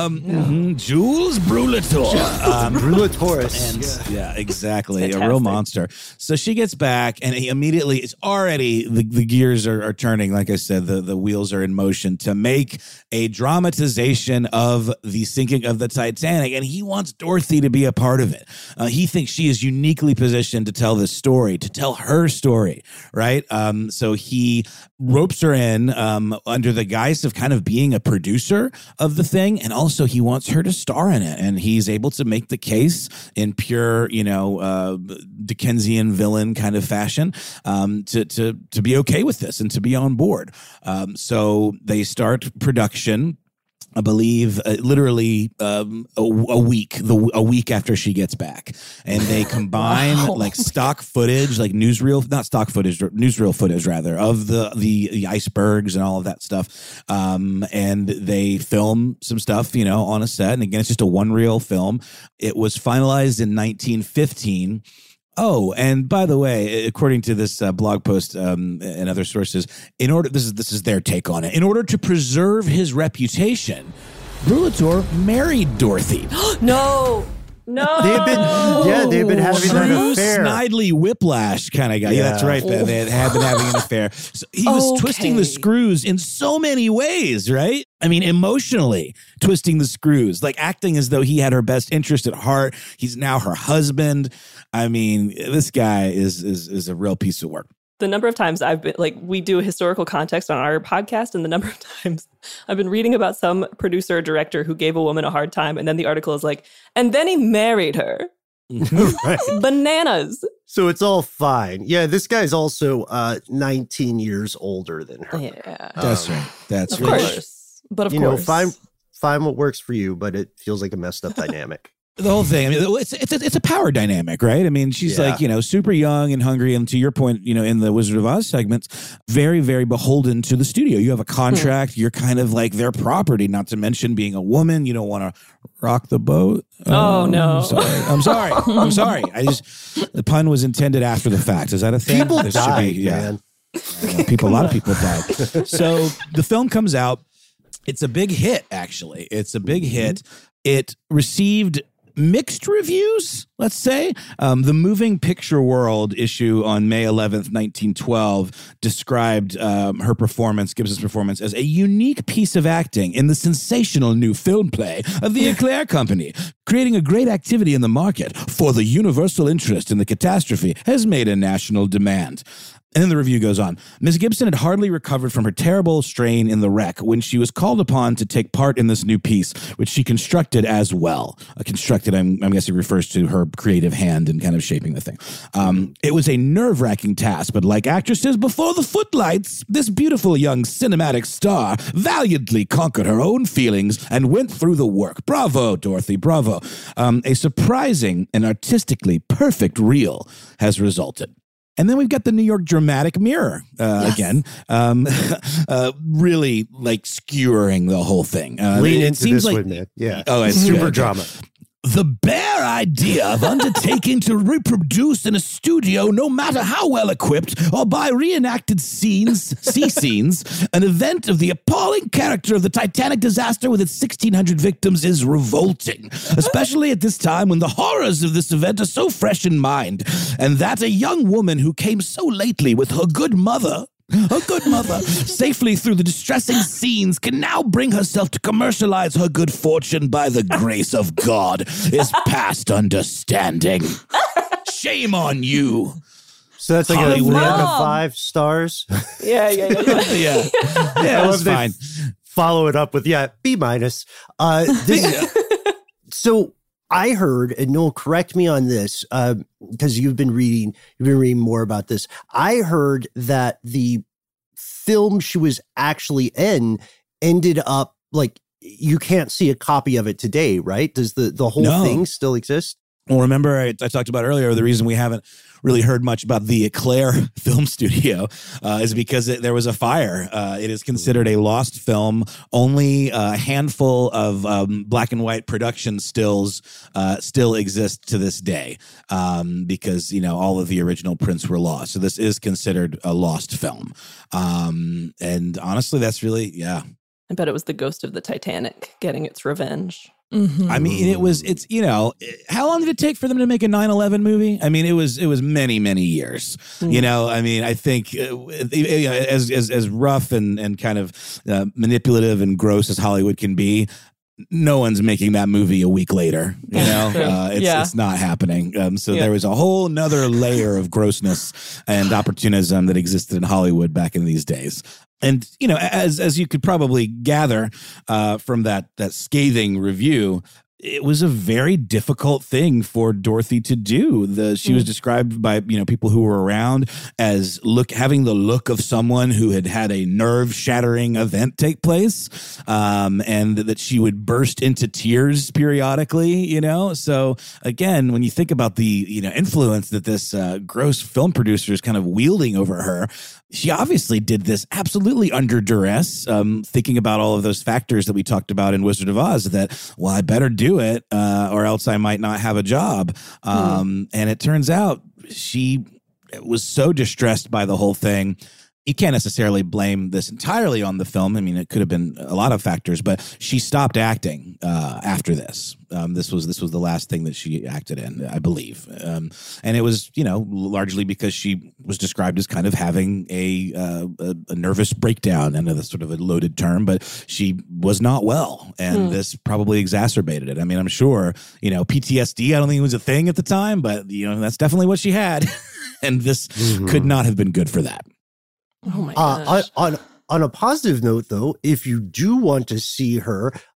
Jules Brulator. Brulatoris. Yeah, exactly. A real monster. So she gets back, and he immediately, it's already, the gears are turning. Like I said, the wheels are in motion to make a dramatization of the sinking of the Titanic, and he wants Dorothy to be a part of it. He thinks she is uniquely positioned to tell this story, to tell her story, right? So he ropes her in under the guise of kind of being a producer of the thing, and also he wants her to star in it, and he's able to make the case in pure, Dickensian villain kind of fashion to be okay with this and to be on board. So they start production, I believe, literally a week after she gets back, and they combine like stock footage, like newsreel footage rather, of the icebergs and all of that stuff, and they film some stuff, on a set. And again, it's just a one-reel film. It was finalized in 1915. Oh, and by the way, according to this blog post and other sources, this is their take on it. In order to preserve his reputation, Brulator married Dorothy. No. They've been having an affair. Snidely Whiplash kind of guy. Yeah, that's right. They had been having an affair. So he was twisting the screws in so many ways, right? I mean, emotionally twisting the screws, like acting as though he had her best interest at heart. He's now her husband. I mean, this guy is a real piece of work. The number of times I've been, like, we do historical context on our podcast, and the number of times I've been reading about some producer or director who gave a woman a hard time, and then the article is like, and then he married her. Right. Bananas. So it's all fine. Yeah, this guy's also 19 years older than her. Yeah. That's right. That's Of right. course. But of You course. know, find what works for you, but it feels like a messed up dynamic. The whole thing. I mean, it's a power dynamic, right? I mean, she's Yeah. like, you know, super young and hungry, and to your point, you know, in the Wizard of Oz segments, very, very beholden to the studio. You have a contract. You're kind of like their property. Not to mention being a woman, you don't want to rock the boat. Oh, no. I'm sorry. I just the pun was intended after the fact. Is that a thing? People There should died, be- man. A lot of people died. So the film comes out. It's a big hit, actually. It's a big hit. It received mixed reviews, let's say. The Moving Picture World issue on May 11th, 1912, described her performance, Gibbs's performance, as a unique piece of acting in the sensational new film play of the Eclair Company. Creating a great activity in the market for the universal interest in the catastrophe has made a national demand. And then the review goes on. Ms. Gibson had hardly recovered from her terrible strain in the wreck when she was called upon to take part in this new piece, which she constructed as well. Constructed, I'm guessing, refers to her creative hand in kind of shaping the thing. It was a nerve-wracking task, but like actresses before the footlights, this beautiful young cinematic star valiantly conquered her own feelings and went through the work. Bravo, Dorothy, bravo. A surprising and artistically perfect reel has resulted. And then we've got the New York Dramatic Mirror again, really like skewering the whole thing. Lean it into seems this like, one, man. Yeah. Oh, it's super good. drama. The bare idea of undertaking to reproduce in a studio, no matter how well equipped, or by reenacted sea scenes, an event of the appalling character of the Titanic disaster with its 1,600 victims is revolting, especially at this time when the horrors of this event are so fresh in mind, and that a young woman who came so lately with her good mother, safely through the distressing scenes, can now bring herself to commercialize her good fortune by the grace of God is past understanding. Shame on you. So that's like a Hollywood. 1 to 5 stars. Yeah. Yeah, I that's love they fine. follow it up with, B-. So I heard, and Noel, correct me on this, because you've been reading more about this. I heard that the film she was actually in ended up like you can't see a copy of it today, right? Does the whole thing still exist? Well, remember I talked about earlier, the reason we haven't really heard much about the Eclair Film Studio is because there was a fire. It is considered a lost film. Only a handful of black and white production stills still exist to this day because, you know, all of the original prints were lost. So this is considered a lost film. And honestly, that's really, I bet it was the ghost of the Titanic getting its revenge. I mean, it's, you know, how long did it take for them to make a 9/11 movie? I mean, it was many, many years, you know, I mean, I think as rough and kind of manipulative and gross as Hollywood can be, no one's making that movie a week later, you know, it's not happening. So there was a whole nother layer of grossness and opportunism that existed in Hollywood back in these days. And, you know, as you could probably gather from that scathing review, it was a very difficult thing for Dorothy to do. She was described by, you know, people who were around as having the look of someone who had had a nerve-shattering event take place, and that she would burst into tears periodically, you know? So again, when you think about the, you know, influence that this gross film producer is kind of wielding over her, she obviously did this absolutely under duress, thinking about all of those factors that we talked about in Wizard of Oz, that, well, I better do it or else I might not have a job. And it turns out she was so distressed by the whole thing. You can't necessarily blame this entirely on the film. I mean, it could have been a lot of factors, but she stopped acting after this. This was the last thing that she acted in, I believe. And it was, you know, largely because she was described as kind of having a nervous breakdown, and a sort of a loaded term, but she was not well. And this probably exacerbated it. I mean, I'm sure, you know, PTSD, I don't think it was a thing at the time, but, you know, that's definitely what she had. And this could not have been good for that. Oh my gosh. On a positive note, though, if you do want to see her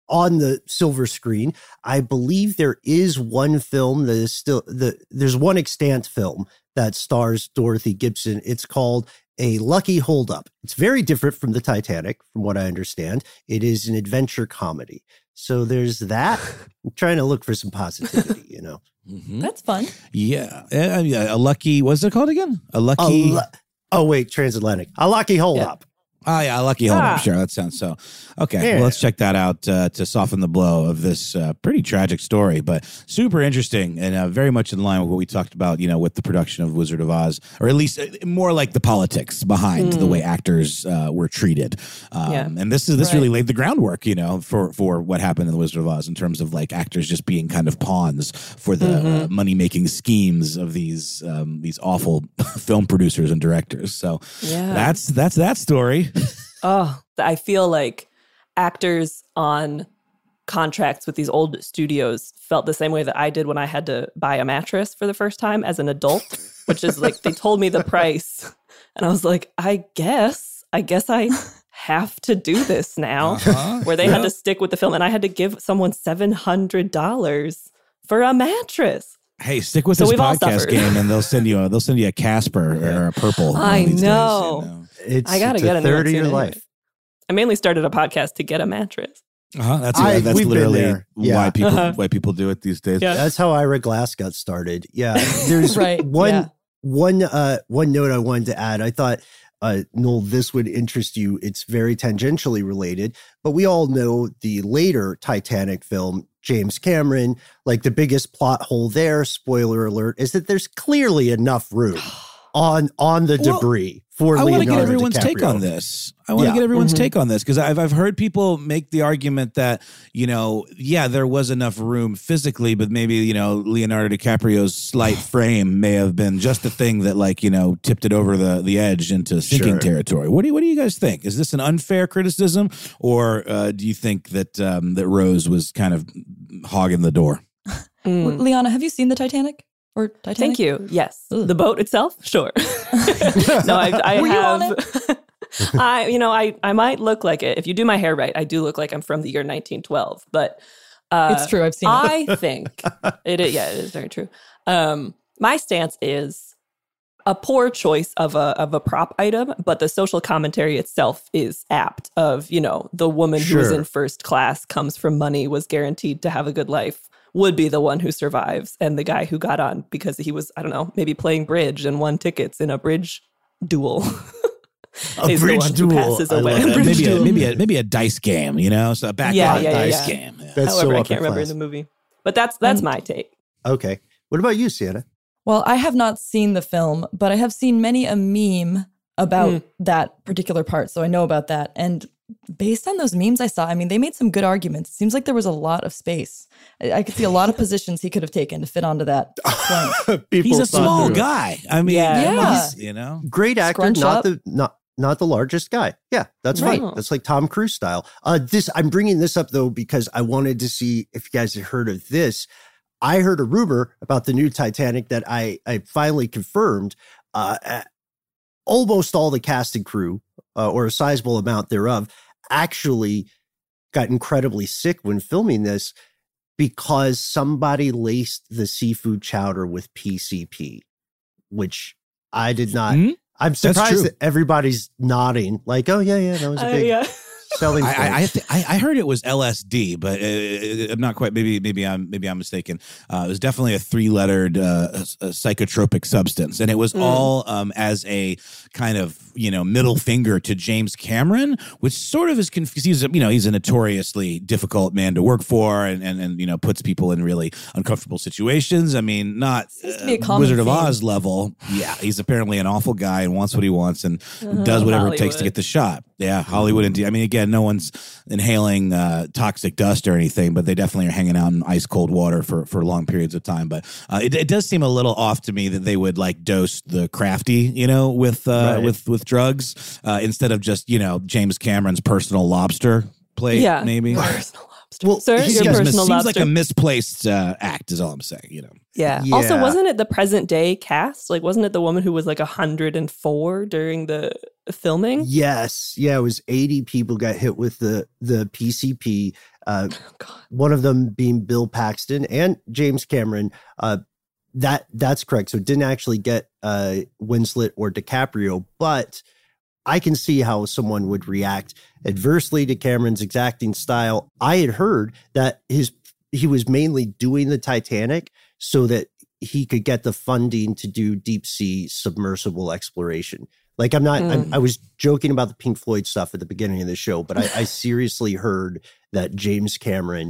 on the silver screen. I believe there is one film that is still there's one extant film that stars Dorothy Gibson. It's called A Lucky Holdup. It's very different from the Titanic, from what I understand. It is an adventure comedy. So there's that. I'm trying to look for some positivity, you know. Mm-hmm. That's fun. Yeah. A lucky, what's it called again? A lucky. Transatlantic. A Lucky Holdup. Oh, yeah, a lucky holdup. Sure, that sounds so. Okay, well, let's check that out to soften the blow of this pretty tragic story, but super interesting and very much in line with what we talked about, you know, with the production of Wizard of Oz, or at least more like the politics behind the way actors were treated. And this really laid the groundwork, you know, for what happened in the Wizard of Oz in terms of like actors just being kind of pawns for the money-making schemes of these awful film producers and directors. So that's that story. Oh, I feel like actors on contracts with these old studios felt the same way that I did when I had to buy a mattress for the first time as an adult, which is like they told me the price. And I was like, I guess I have to do this now. Where they had to stick with the film and I had to give someone $700 for a mattress. Hey, stick with this podcast game, and they'll send you a Casper or a purple. I know. Days, you know? I gotta get a third of your life. I mainly started a podcast to get a mattress. That's literally why people do it these days. Yeah. That's how Ira Glass got started. Yeah, there's one note I wanted to add. I thought, Noel, this would interest you. It's very tangentially related, but we all know the later Titanic film, James Cameron, like the biggest plot hole there, spoiler alert, is that there's clearly enough room on the debris for Leonardo DiCaprio. I want to get everyone's take on this. Take on this because I've heard people make the argument that, you know, there was enough room physically, but maybe, you know, Leonardo DiCaprio's slight frame may have been just the thing that, like, you know, tipped it over the edge into sinking territory. What do you guys think? Is this an unfair criticism, or do you think that that Rose was kind of hogging the door? Liana, have you seen the Titanic? Or Titanic? Thank you. Yes. Ugh. The boat itself? Sure. No, I Were have. You on it? I might look like it. If you do my hair right, I do look like I'm from the year 1912. But it's true. I've seen it. I think it is very true. My stance is a poor choice of a prop item, but the social commentary itself is apt. Of, you know, the woman who was in first class, comes from money, was guaranteed to have a good life, would be the one who survives. And the guy who got on because he was, I don't know, maybe playing bridge and won tickets in a bridge duel. A bridge duel. Passes away. Maybe a dice game, you know? So a backlot dice game. Yeah. That's However, so I can't remember in the movie. But that's my take. Okay. What about you, Sienna? Well, I have not seen the film, but I have seen many a meme about that particular part. So I know about that. And based on those memes I saw, I mean, they made some good arguments. It seems like there was a lot of space. I could see a lot of positions he could have taken to fit onto that plane. He's a small guy. I mean, he's, you know, great actor, not the largest guy. Yeah, that's right. That's like Tom Cruise style. I'm bringing this up though because I wanted to see if you guys had heard of this. I heard a rumor about the new Titanic that I finally confirmed. Almost all the cast and crew, or a sizable amount thereof, actually got incredibly sick when filming this because somebody laced the seafood chowder with PCP, which I did not. I'm surprised that everybody's nodding like, oh, yeah, that was a big selling point. I heard it was LSD, but I'm not quite. Maybe I'm mistaken. It was definitely a 3-lettered psychotropic substance, and it was all as a kind of, you know, middle finger to James Cameron, which sort of is confused. He's a notoriously difficult man to work for, and you know, puts people in really uncomfortable situations. I mean, not Wizard of Oz level. Yeah, he's apparently an awful guy and wants what he wants and does whatever it takes to get the shot. Yeah, Hollywood indeed. I mean, again, no one's inhaling toxic dust or anything, but they definitely are hanging out in ice cold water for long periods of time. But it does seem a little off to me that they would like dose the crafty, you know, with drugs instead of just, you know, James Cameron's personal lobster plate, maybe. Personal lobster. lobster. Well, Sir, he's your got- personal seems lobster. like a misplaced act is all I'm saying, you know. Yeah. Yeah. Also, wasn't it the present day cast? Like, wasn't it the woman who was like 104 during the filming? Yes. Yeah, it was 80 people got hit with the PCP. God. One of them being Bill Paxton and James Cameron. That's correct. So it didn't actually get Winslet or DiCaprio, but I can see how someone would react adversely to Cameron's exacting style. I had heard that he was mainly doing the Titanic so that he could get the funding to do deep sea submersible exploration. Like I was joking about the Pink Floyd stuff at the beginning of the show, but I seriously heard that James Cameron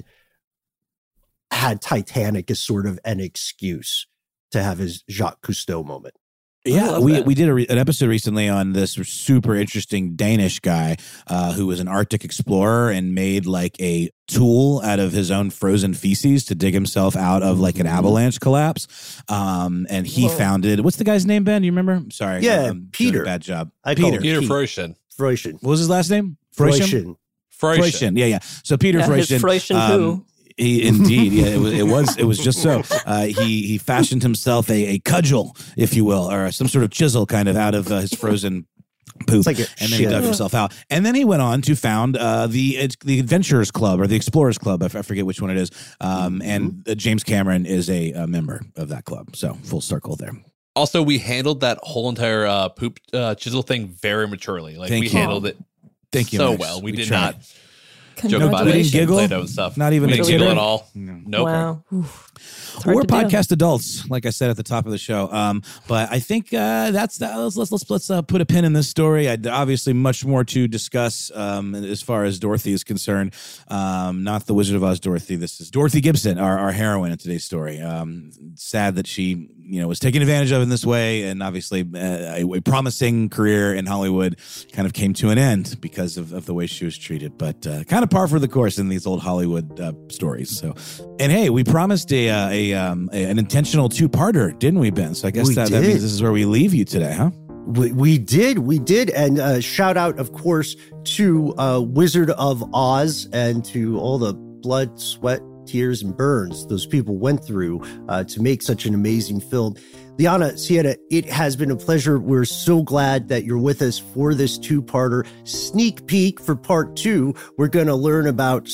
had Titanic as sort of an excuse to have his Jacques Cousteau moment. Yeah, we did an episode recently on this super interesting Danish guy who was an Arctic explorer and made like a tool out of his own frozen feces to dig himself out of like an avalanche collapse. And he founded, what's the guy's name, Ben? Do you remember? Sorry. Yeah, Peter. Bad job. Peter Freuchen. Freuchen. What was his last name? Freuchen. Freuchen. Yeah. So Peter Freuchen. His Freuchen who? He indeed, yeah, it was just so. He fashioned himself a cudgel, if you will, or some sort of chisel, kind of out of his frozen poop, like and then he dug himself out. And then he went on to found the Adventurers Club or the Explorers Club. I forget which one it is. And James Cameron is a member of that club. So full circle there. Also, we handled that whole entire poop chisel thing very maturely. Like Thank you. handled it Thank you, so Max. well. We did tried. not joke about it. We didn't giggle? Play-Doh and stuff. Not even we a didn't giggle titter? at all. No. Nope. Wow. We're podcast adults, like I said at the top of the show. But I think let's put a pin in this story. Obviously, much more to discuss as far as Dorothy is concerned. Not the Wizard of Oz Dorothy. This is Dorothy Gibson, our heroine in today's story. Sad that she was taken advantage of in this way, and obviously a promising career in Hollywood kind of came to an end because of the way she was treated. But kind of par for the course in these old Hollywood stories. So, and hey, we promised an intentional two-parter, didn't we, Ben? So I guess that means this is where we leave you today, huh? We did. And shout out, of course, to Wizard of Oz and to all the blood, sweat, tears, and burns those people went through to make such an amazing film. Liana, Sienna, it has been a pleasure. We're so glad that you're with us for this two-parter. Sneak peek for part 2. We're going to learn about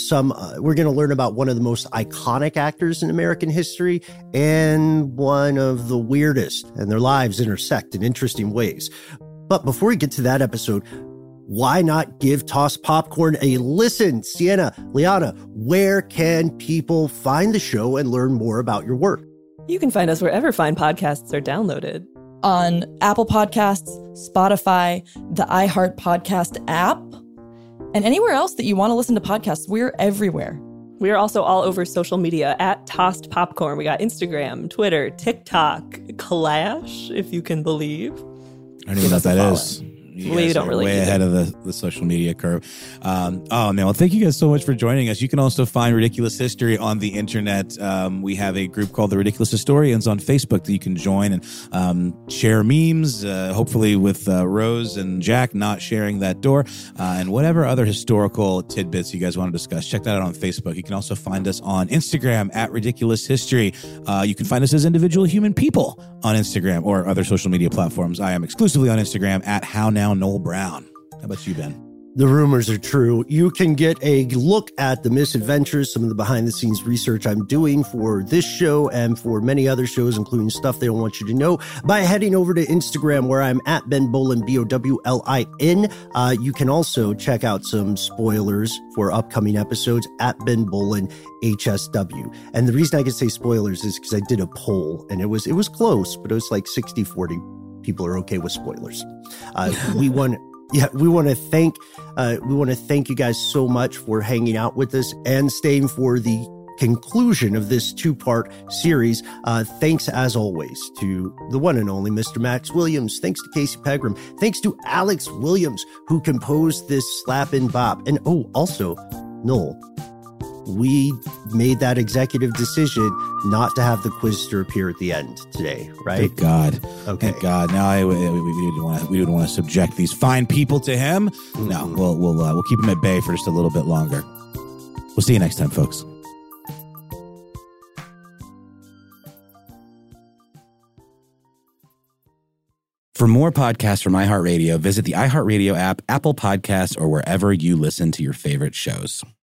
one of the most iconic actors in American history and one of the weirdest, and their lives intersect in interesting ways. But before we get to that episode, why not give Tossed Popcorn a listen? Sienna, Liana, where can people find the show and learn more about your work? You can find us wherever fine podcasts are downloaded. On Apple Podcasts, Spotify, the iHeart Podcast app, and anywhere else that you want to listen to podcasts. We're everywhere. We are also all over social media at Tossed Popcorn. We got Instagram, Twitter, TikTok, Clash, if you can believe. I don't even know what that is. We don't really way ahead of the social media curve. Oh, man. Well, thank you guys so much for joining us. You can also find Ridiculous History on the internet. We have a group called the Ridiculous Historians on Facebook that you can join and share memes, hopefully with Rose and Jack not sharing that door, and whatever other historical tidbits you guys want to discuss. Check that out on Facebook. You can also find us on Instagram at Ridiculous History. You can find us as individual human people on Instagram or other social media platforms. I am exclusively on Instagram at How Now Noel Brown. How about you, Ben? The rumors are true. You can get a look at the misadventures, some of the behind-the-scenes research I'm doing for this show and for many other shows, including stuff they don't want you to know, by heading over to Instagram, where I'm at Ben Bowlin, BOWLIN. You can also check out some spoilers for upcoming episodes at Ben Bowlin HSW. And the reason I can say spoilers is because I did a poll, and it was close, but it was like 60-40. People are okay with spoilers. We want to thank you guys so much for hanging out with us and staying for the conclusion of this two-part series. Thanks, as always, to the one and only Mr. Max Williams. Thanks to Casey Pegram. Thanks to Alex Williams, who composed this slap and bop. And also, Noel, we made that executive decision not to have the Quizster appear at the end today, right? Thank God. Okay. Thank God. Now we didn't want to subject these fine people to him. No, we'll keep him at bay for just a little bit longer. We'll We'll see you next time, folks. For more podcasts from iHeartRadio, visit the iHeartRadio app, Apple Podcasts, or wherever you listen to your favorite shows.